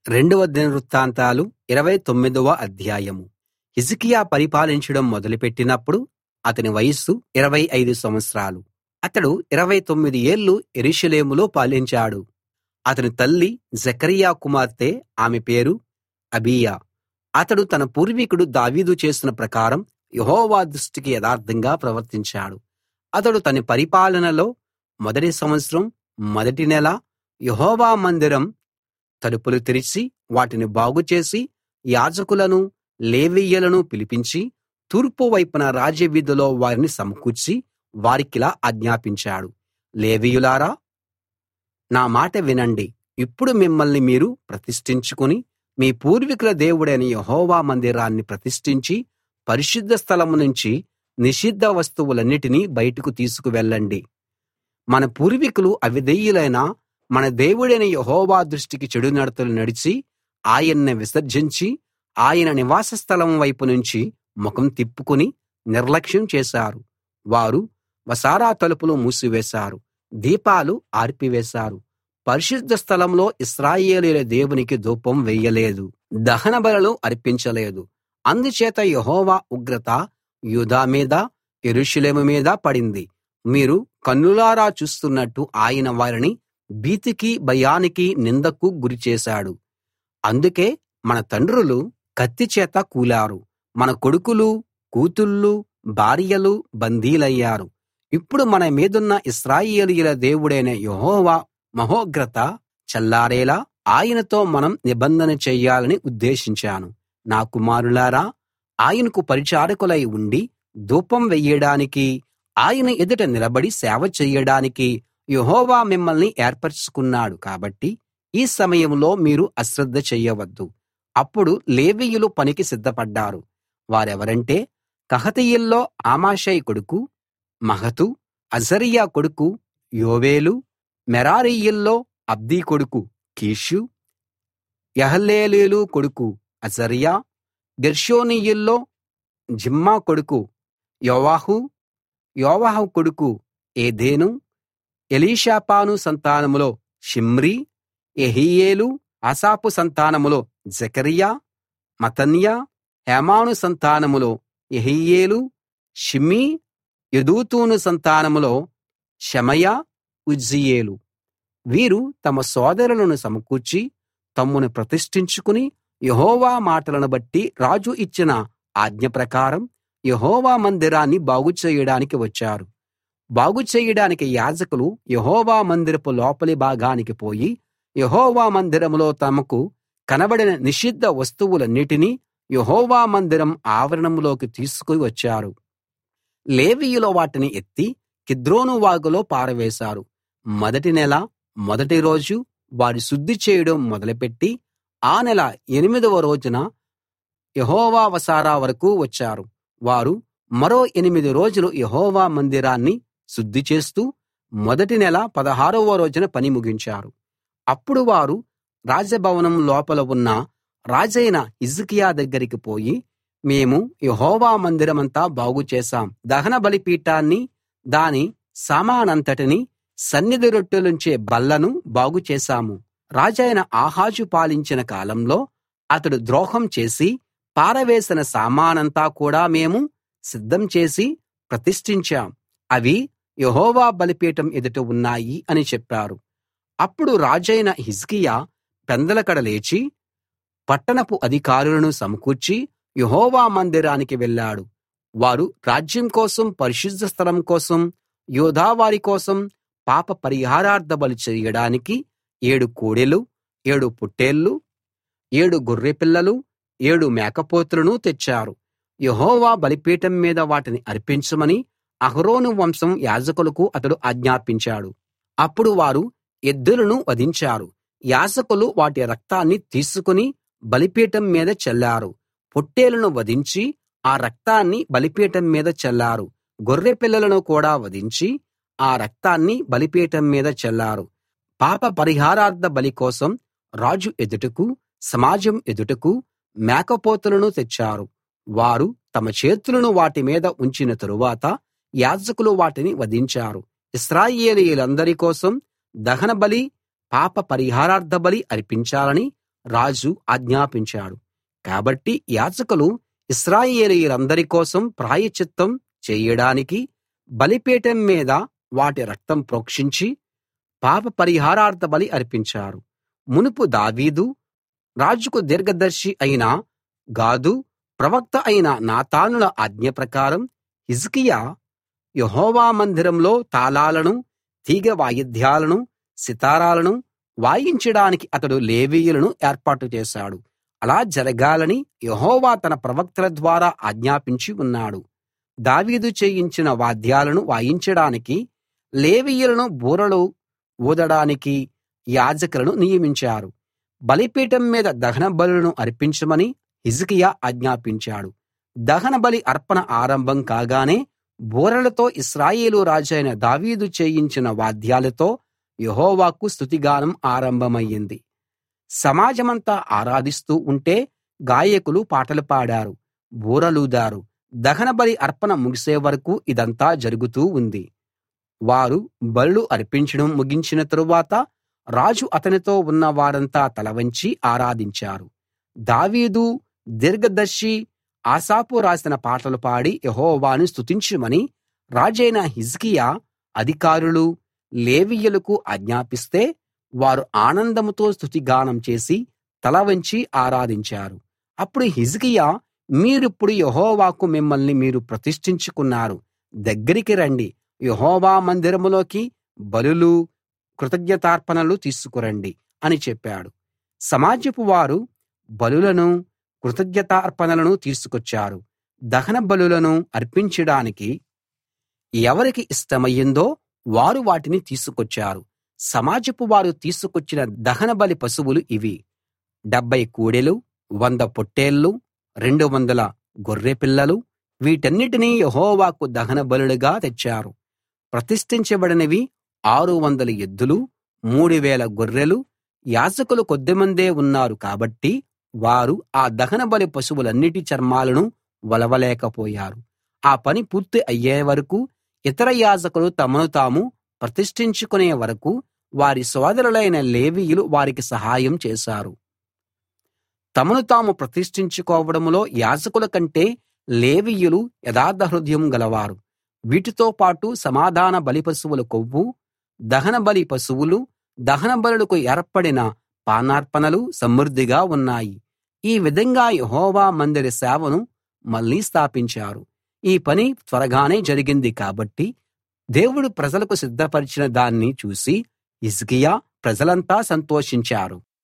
రెండవ దినవృత్తాంతాలు 29వ అధ్యాయం. హిజ్కియా పరిపాలించడం మొదలుపెట్టినప్పుడు అతని వయస్సు 25 సంవత్సరాలు. అతడు 29 ఏళ్ళు యెరూషలేములో పాలించాడు. అతని తల్లి జెకర్యా కుమార్తె, ఆమె పేరు అబీయా. అతడు తన పూర్వీకుడు దావీదు చేసిన ప్రకారం యెహోవా దృష్టికి యథార్థంగా ప్రవర్తించాడు. అతడు తన పరిపాలనలో మొదటి సంవత్సరం మొదటి నెల యెహోవా మందిరం తలుపులు తెరిచి వాటిని బాగుచేసి యాజకులను లేవీయులను పిలిపించి తూర్పు వైపున రాజవీధిలో వారిని సమకూర్చి వారికిలా ఆజ్ఞాపించాడు: లేవీయులారా, నా మాట వినండి. ఇప్పుడు మిమ్మల్ని మీరు ప్రతిష్ఠించుకుని మీ పూర్వీకుల దేవుడైన యెహోవా మందిరాన్ని ప్రతిష్ఠించి పరిశుద్ధ స్థలం నుంచి నిషిద్ధ వస్తువులన్నిటినీ బయటకు తీసుకు వెళ్ళండి. మన పూర్వీకులు అవిధేయులైన మన దేవుడైన యెహోవా దృష్టికి చెడు నడతలు నడిచి ఆయన్ని విసర్జించి ఆయన నివాస స్థలం వైపు నుంచి ముఖం తిప్పుకుని నిర్లక్ష్యం చేశారు. వారు వసారా తలుపులు మూసివేశారు, దీపాలు ఆర్పివేశారు, పరిశుద్ధ స్థలంలో ఇశ్రాయేలీయుల దేవునికి ధూపం వెయ్యలేదు, దహన బలులు అర్పించలేదు. అందుచేత యెహోవా ఉగ్రత యూదా మీద యెరూషలేము మీద పడింది. మీరు కన్నులారా చూస్తున్నట్టు ఆయన వారిని భీతికి, భయానికి, నిందకు గురిచేశాడు. అందుకే మన తండ్రులు కత్తి చేత కూలారు, మన కొడుకులు, కూతుళ్ళు, భార్యలు బందీలయ్యారు. ఇప్పుడు మన మీదున్న ఇశ్రాయేలీయుల దేవుడైన యెహోవా మహోగ్రత చల్లారేలా ఆయనతో మనం నిబంధన చెయ్యాలని ఉద్దేశించాను. నా కుమారులారా, ఆయనకు పరిచారకులై ఉండి ధూపం వెయ్యడానికీ ఆయన ఎదుట నిలబడి సేవ చెయ్యడానికీ యెహోవా మిమ్మల్ని ఏర్పరచుకున్నాడు. కాబట్టి ఈ సమయంలో మీరు అశ్రద్ధ చెయ్యవద్దు. అప్పుడు లేవీయులు పనికి సిద్ధపడ్డారు. వారెవరంటే కహతీయుల్లో అమాషై కొడుకు మహతు, అజర్యా కొడుకు యోవేలు, మెరారీయుల్లో అబ్దీ కొడుకు కీషు, యహలేలేలు కొడుకు అజర్యా, గెర్షోనీయుల్లో జిమ్మా కొడుకు యోవాహు, యోవాహు కొడుకు ఏదెను, ఎలీషాపాను సంతానంలో షిమ్రీ, యెహీయేలు, ఆసాపు సంతానంలో జెకర్యా, మత్తన్యా, హేమాను సంతానంలో యెహీయేలు, షిమీ, యెదూతూను సంతానంలో షెమయా, ఉజ్జీయేలు. వీరు తమ సోదరులను సమకూర్చి తమ్మును ప్రతిష్ఠించుకుని యెహోవా మాటలను బట్టి రాజు ఇచ్చిన ఆజ్ఞ ప్రకారం యెహోవా మందిరాన్ని బాగు చేయడానికి వచ్చారు. బాగు చేయడానికి యాజకులు యెహోవా మందిరపు లోపలి భాగానికి పోయి యెహోవా మందిరంలో తమకు కనబడిన నిషిద్ధ వస్తువులన్నిటినీ యెహోవా మందిరం ఆవరణంలోకి తీసుకు వచ్చారు. లేవీయులు వాటిని ఎత్తి కిద్రోను వాగులో పారవేశారు. మొదటి నెల మొదటి రోజు వారు శుద్ధి చేయడం మొదలుపెట్టి ఆ నెల 8వ రోజున యెహోవా వసారా వరకూ వచ్చారు. వారు మరో 8 రోజులు యెహోవా మందిరాన్ని శుద్ధి చేస్తూ మొదటి నెల 16వ రోజున పని ముగించారు. అప్పుడు వారు రాజభవనం లోపల ఉన్న రాజైన హిజ్కియా దగ్గరికి పోయి, మేము యెహోవా మందిరమంతా బాగు చేశాం, దహన బలిపీఠాన్ని, దాని సామానంతటినీ, సన్నిధి రొట్టెలుంచే బల్లను బాగు చేశాము. రాజైన ఆహాజు పాలించిన కాలంలో అతడు ద్రోహం చేసి పారవేసిన సామానంతా కూడా మేము సిద్ధం చేసి ప్రతిష్ఠించాం. అవి యెహోవా బలిపీఠం ఎదుట ఉన్నాయి అని చెప్పారు. అప్పుడు రాజైన హిజ్కియా పెందలకడ లేచి పట్టణపు అధికారులను సమకూర్చి యెహోవా మందిరానికి వెళ్ళాడు. వారు రాజ్యం కోసం, పరిశుద్ధ స్థలం కోసం, యూదావారి కోసం పాప పరిహారార్థ బలి చెయ్యడానికి 7 కోడెలు, 7 పొట్టేళ్లు, 7 గొర్రెపిల్లలు, 7 మేకపోతులను తెచ్చారు. యెహోవా బలిపీఠం మీద వాటిని అర్పించమని అహరోను వంశం యాజకులకు అతడు ఆజ్ఞాపించాడు. అప్పుడు వారు ఎద్దులను వధించారు. యాజకులు వాటి రక్తాన్ని తీసుకుని బలిపీఠం మీద చల్లారు. పొట్టేలును వధించి ఆ రక్తాన్ని బలిపీఠం మీద చల్లారు. గొర్రె పిల్లలను కూడా వధించి ఆ రక్తాన్ని బలిపీఠం మీద చల్లారు. పాప పరిహారార్థ బలి కోసం రాజు ఎదుటకు, సమాజం ఎదుటకు మేకపోతులను తెచ్చారు. వారు తమ చేతులను వాటి మీద ఉంచిన తరువాత యాజకులు వాటిని వధించారు. ఇశ్రాయేలీయులందరి కోసం దహన బలి, పాప పరిహారార్థ బలి అర్పించాలని రాజు ఆజ్ఞాపించాడు. కాబట్టి యాజకులు ఇశ్రాయేలీయులందరి కోసం ప్రాయశ్చిత్తం చేయడానికి బలిపీఠం మీద వాటి రక్తం ప్రోక్షించి పాప పరిహారార్థ బలి అర్పించారు. మునుపు దావీదు, రాజుకు దీర్ఘదర్శి అయిన గాదు, ప్రవక్త అయిన నాతానుల ఆజ్ఞ ప్రకారం హిజ్కియా యెహోవా మందిరంలో తాళాలను, తీగ వాయిద్యాలను, సితారాలను వాయించడానికి అతడు లేవీయులను ఏర్పాటు చేశాడు. అలా జరగాలని యెహోవా తన ప్రవక్తల ద్వారా ఆజ్ఞాపించి ఉన్నాడు. దావీదు చేయించిన వాద్యాలను వాయించడానికి లేవీయులను, బూరలు ఊదడానికి యాజకులను నియమించారు. బలిపీఠం మీద దహన బలులను అర్పించమని హిజ్కియా ఆజ్ఞాపించాడు. దహన బలి అర్పణ ఆరంభం కాగానే బూరలతో ఇశ్రాయేలు రాజైన దావీదు చేయించిన వాద్యాలతో యెహోవాకు స్తుతిగానం ఆరంభమయ్యింది. సమాజమంతా ఆరాధిస్తూ ఉంటే గాయకులు పాటలు పాడారు, బూరలూదారు. దహన బలి అర్పణ ముగిసే వరకూ ఇదంతా జరుగుతూ ఉంది. వారు బలులు అర్పించడం ముగించిన తరువాత రాజు అతనితో ఉన్న వారంతా తలవంచి ఆరాధించారు. దావీదు, దీర్ఘదర్శి ఆసాపు రాసిన పాటలు పాడి యెహోవాను స్తుతించమని రాజైన హిజ్కియా అధికారులు, లేవీయులకు ఆజ్ఞాపిస్తే వారు ఆనందంతో స్తుతిగానం చేసి తలవంచి ఆరాధించారు. అప్పుడు హిజ్కియా, మీరిప్పుడు యెహోవాకు మిమ్మల్ని మీరు ప్రతిష్ఠించుకున్నారు, దగ్గరికి రండి, యెహోవా మందిరంలోకి బలులు, కృతజ్ఞతార్పణలు తీసుకురండి అని చెప్పాడు. సమాజపు వారు బలులను, కృతజ్ఞతార్పణలను తీసుకొచ్చారు. దహన బలులను అర్పించడానికి ఎవరికి ఇష్టమయ్యిందో వారు వాటిని తీసుకొచ్చారు. సమాజపు వారు తీసుకొచ్చిన దహన బలి పశువులు ఇవి: 70 కోడెలు, 100 పొట్టేళ్లు, 200 గొర్రెపిల్లలు. వీటన్నిటినీ యెహోవాకు దహన బలులుగా తెచ్చారు. ప్రతిష్ఠించబడినవి 600 ఎద్దులు, 3000 గొర్రెలు. యాజకులు కొద్దిమందే ఉన్నారు కాబట్టి వారు ఆ దహన బలి పశువులన్నిటి చర్మాలను వలవలేకపోయారు. ఆ పని పూర్తి అయ్యే వరకూ, ఇతర యాజకులు తమను తాము ప్రతిష్ఠించుకునే వరకూ వారి సోదరులైన లేవీయులు వారికి సహాయం చేశారు. తమను తాము ప్రతిష్ఠించుకోవడంలో యాజకుల కంటే లేవీయులు యథార్థ హృదయం గలవారు. వీటితో పాటు సమాధాన బలి పశువుల కొవ్వు, దహన బలి పశువులు, దహన బలులకు ఏర్పడిన పానార్పణలు సమృద్ధిగా ఉన్నాయి. ఈ విధంగా యెహోవా మందిర సేవను మళ్ళీ స్థాపించారు. ఈ పని త్వరగానే జరిగింది కాబట్టి దేవుడు ప్రజలకు సిద్ధపరిచిన దాన్ని చూసి హిజ్కియా, ప్రజలంతా సంతోషించారు.